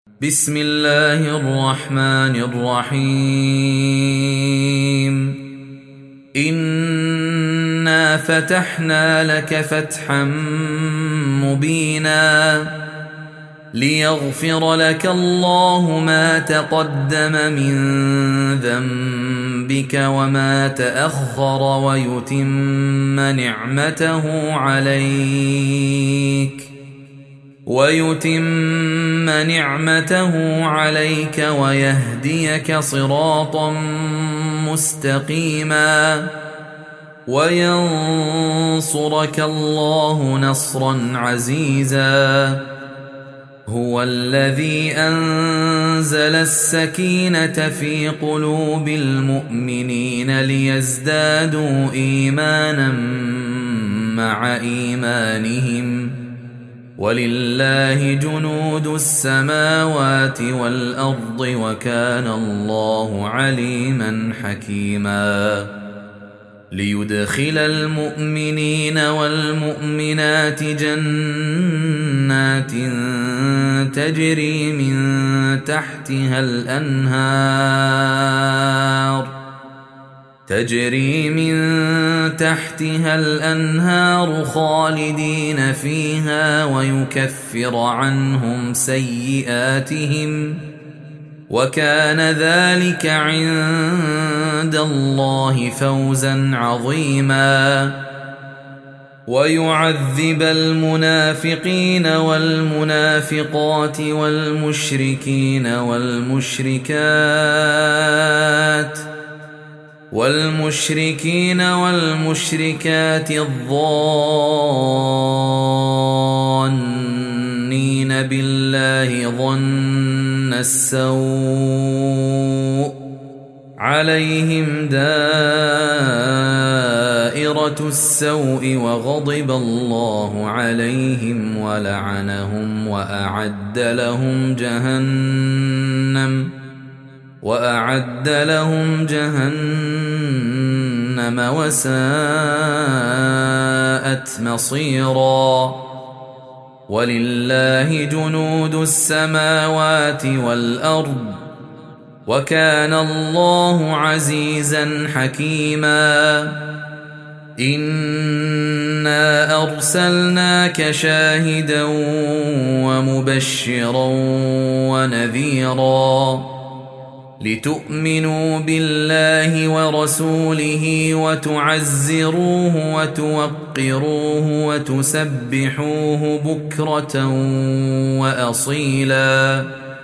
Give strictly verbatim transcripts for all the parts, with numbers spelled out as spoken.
بسم الله الرحمن الرحيم إنا فتحنا لك فتحا مبينا ليغفر لك الله ما تقدم من ذنبك وما تأخر ويتم نعمته عليك ويتم نعمته عليك ويهديك صراطا مستقيما وينصرك الله نصرا عزيزا هو الذي أنزل السكينة في قلوب المؤمنين ليزدادوا إيمانا مع إيمانهم ولله جنود السماوات والأرض وكان الله عليما حكيما ليدخل المؤمنين والمؤمنات جنات تجري من تحتها الأنهار تجري من تحتها الأنهار خالدين فيها ويكفر عنهم سيئاتهم وكان ذلك عند الله فوزا عظيما ويعذب المنافقين والمنافقات والمشركين والمشركات والمشركين والمشركات الظانين بالله ظن السوء عليهم دائرة السوء وغضب الله عليهم ولعنهم وأعد لهم جهنم وأعد لهم جهنم وساءت مصيرا ولله جنود السماوات والأرض وكان الله عزيزا حكيما إنا أرسلناك شاهدا ومبشرا ونذيرا لتؤمنوا بالله ورسوله وتعزروه وتوقروه وتسبحوه بكرة وأصيلا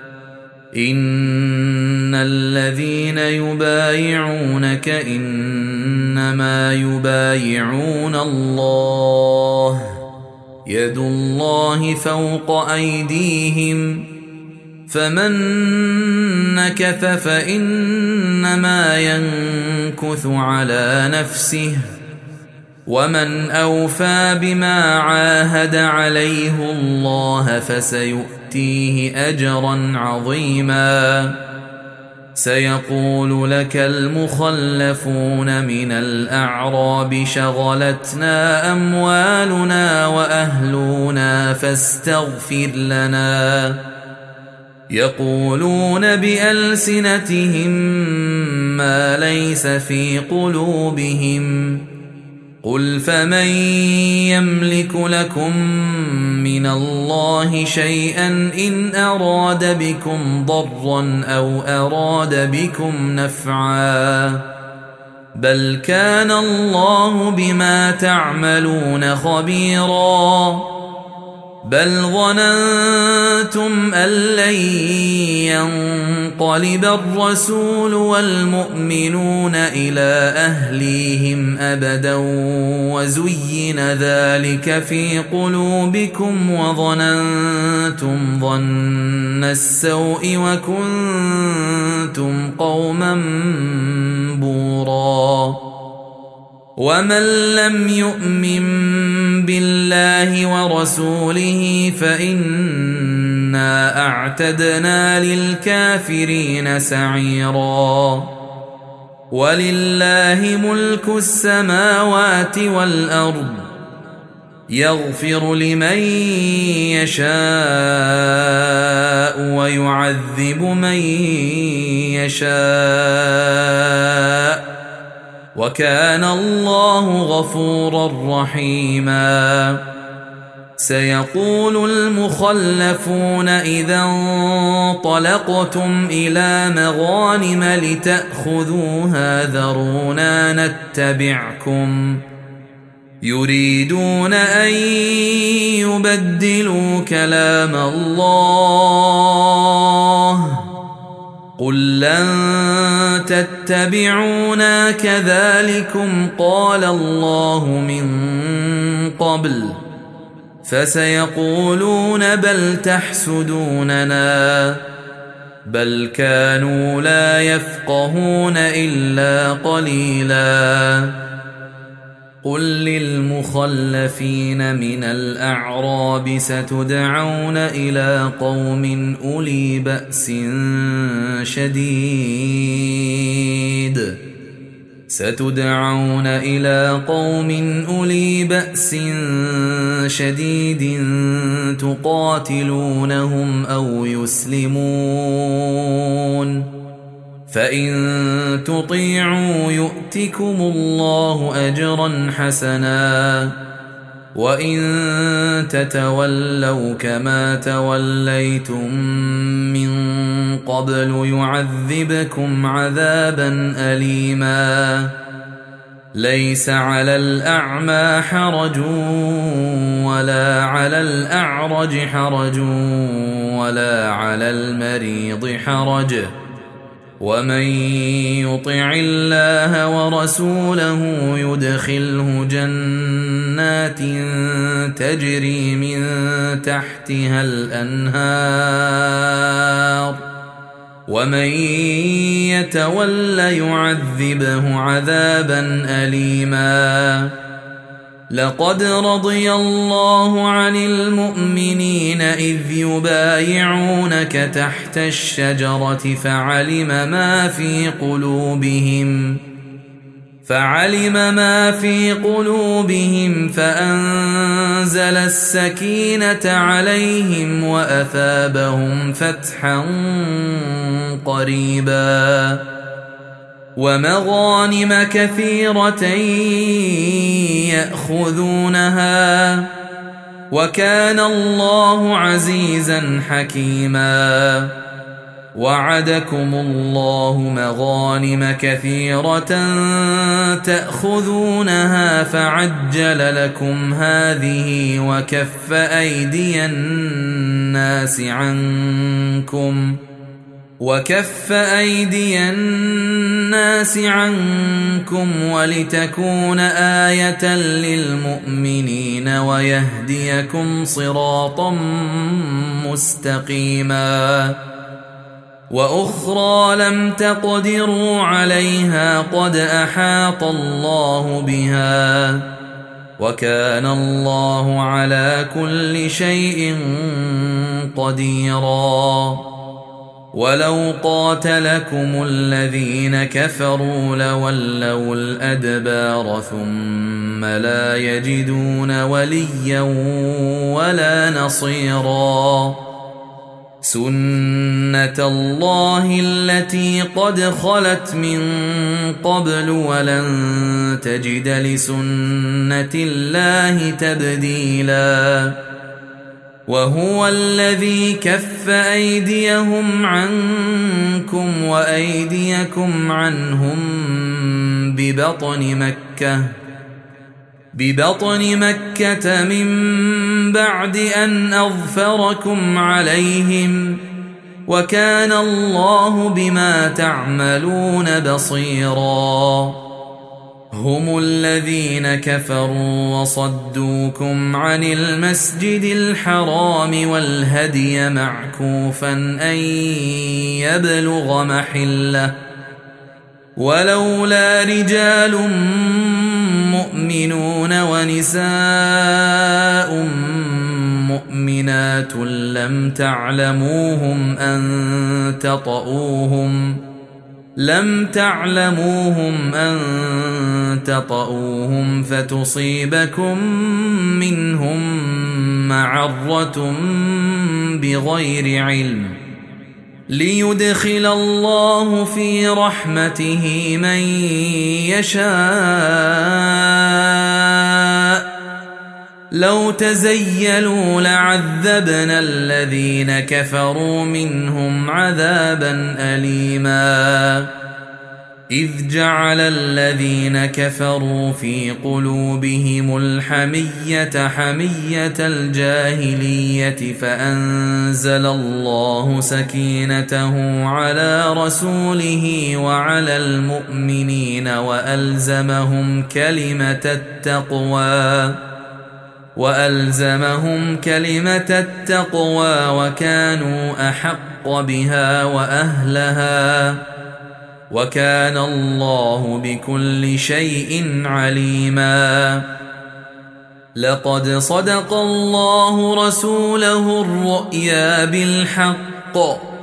إن الذين يبايعونك إنما يبايعون الله يد الله فوق أيديهم فمن نكث فإنما ينكث على نفسه ومن أوفى بما عاهد عليه الله فسيؤتيه أجرا عظيما سيقول لك المخلفون من الأعراب شغلتنا أموالنا وأهلنا فاستغفر لنا يقولون بألسنتهم ما ليس في قلوبهم قل فمن يملك لكم من الله شيئا إن أراد بكم ضرا أو أراد بكم نفعا بل كان الله بما تعملون خبيرا بل ظننتم أن لن ينقلب الرسول والمؤمنون إلى أهليهم أبدا وزين ذلك في قلوبكم وظننتم ظن السوء وكنتم قوما بورا ومن لم يؤمن بالله ورسوله فإنا أعتدنا للكافرين سعيرا ولله ملك السماوات والأرض يغفر لمن يشاء ويعذب من يشاء وكان الله غفورا رحيما. سيقول المخلفون إذا انطلقتم إلى مغانم لتأخذوها ذرونا نتبعكم يريدون أن يبدلوا كلام الله قل لن تتبعونا كذلكم قال الله من قبل فسيقولون بل تحسدوننا بل كانوا لا يفقهون إلا قليلا. قل للمخلفين من الأعراب ستدعون إلى قوم أولي بأس شديد ستدعون إلى قوم أولي بأس شديد تقاتلونهم أو يسلمون فإن تطيعوا يؤتكم الله أجرا حسنا وإن تتولوا كما توليتم من قبل يعذبكم عذابا أليما. ليس على الأعمى حرج ولا على الأعرج حرج ولا على المريض حرج ومن يطع الله ورسوله يدخله جنات تجري من تحتها الأنهار ومن يتول يعذبه عذابا أليما. لقد رضي الله عن المؤمنين إذ يبايعونك تحت الشجرة فعلم ما في قلوبهم فعلم ما في قلوبهم فأنزل السكينة عليهم وأثابهم فتحا قريبا ومغانم كثيرة يأخذونها وكان الله عزيزا حكيما. وعدكم الله مغانم كثيرة تأخذونها فعجل لكم هذه وكف أيدي الناس عنكم وكف أيدي الناس عنكم ولتكون آية للمؤمنين ويهديكم صراطا مستقيما. وأخرى لم تقدروا عليها قد أحاط الله بها وكان الله على كل شيء قديرا. ولو قاتلكم الذين كفروا لولوا الأدبار ثم لا يجدون وليا ولا نصيرا. سنة الله التي قد خلت من قبل ولن تجد لسنة الله تبديلا. وهو الذي كف أيديهم عنكم وأيديكم عنهم ببطن مكة ببطن مكة من بعد أن أظفركم عليهم وكان الله بما تعملون بصيرا. هم الذين كفروا وصدوكم عن المسجد الحرام والهدي معكوفا أن يبلغ محله ولولا رجال مؤمنون ونساء مؤمنات لم تعلموهم أن تطؤوهم لم تعلموهم أن تطؤوهم فتصيبكم منهم معرة بغير علم ليدخل الله في رحمته من يشاء لو تزيلوا لعذبنا الذين كفروا منهم عذابا أليما إذ جعل الذين كفروا في قلوبهم الحمية حمية الجاهلية فأنزل الله سكينته على رسوله وعلى المؤمنين وألزمهم كلمة التقوى وألزمهم كلمة التقوى وكانوا أحق بها وأهلها وكان الله بكل شيء عليما لقد صدق الله رسوله الرؤيا بالحق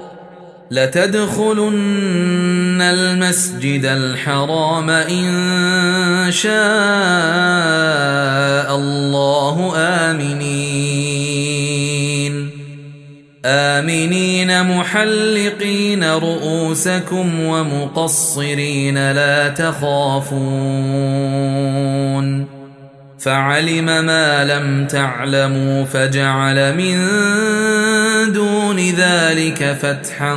لتدخلن المسجد الحرام إن شاء الله آمنين آمنين محلقين رؤوسكم ومقصرين لا تخافون فعلم ما لم تعلموا فجعل من دون ذلك فتحا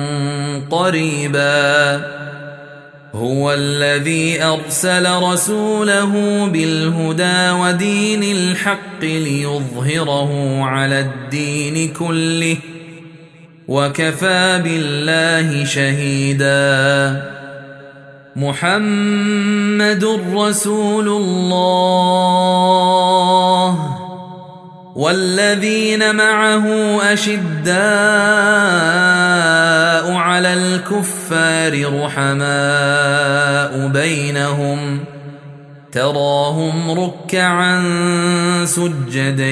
قريبا هو الذي أرسل رسوله بالهدى ودين الحق ليظهره على الدين كله وكفى بالله شهيدا محمد رسول الله والذين معه أشداء على الكفار رحماء بينهم تراهم ركعا سجدا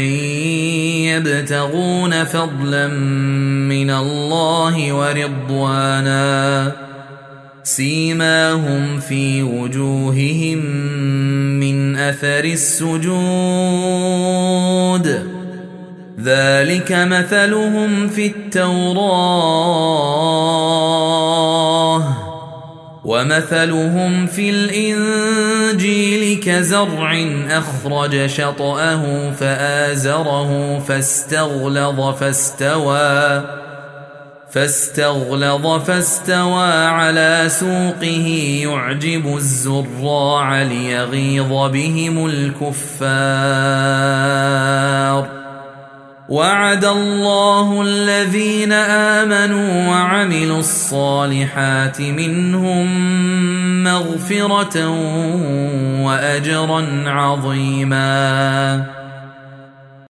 يبتغون فضلا من الله ورضوانا سيماهم في وجوههم من أثر السجود ذلك مثلهم في التوراة ومثلهم في الإنجيل كزرع أخرج شطأه فآزره فاستغلظ فاستوى فاستغلظ فاستوى على سوقه يعجب الزراع ليغيظ بهم الكفار وعد الله الذين آمنوا وعملوا الصالحات منهم مغفرة وأجرا عظيما.